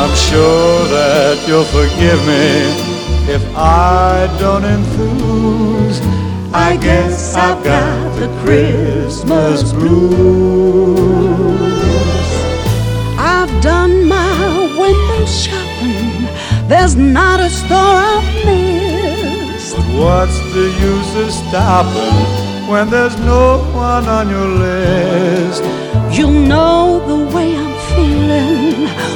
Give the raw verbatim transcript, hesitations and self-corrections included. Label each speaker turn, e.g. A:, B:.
A: I'm sure that you'll forgive me if I don't enthuse. I guess I've got the Christmas blues.
B: I've done my window shopping, there's not a store I've missed.
A: But what's the use of stopping when there's no one on your list?
B: You know the way I'm feeling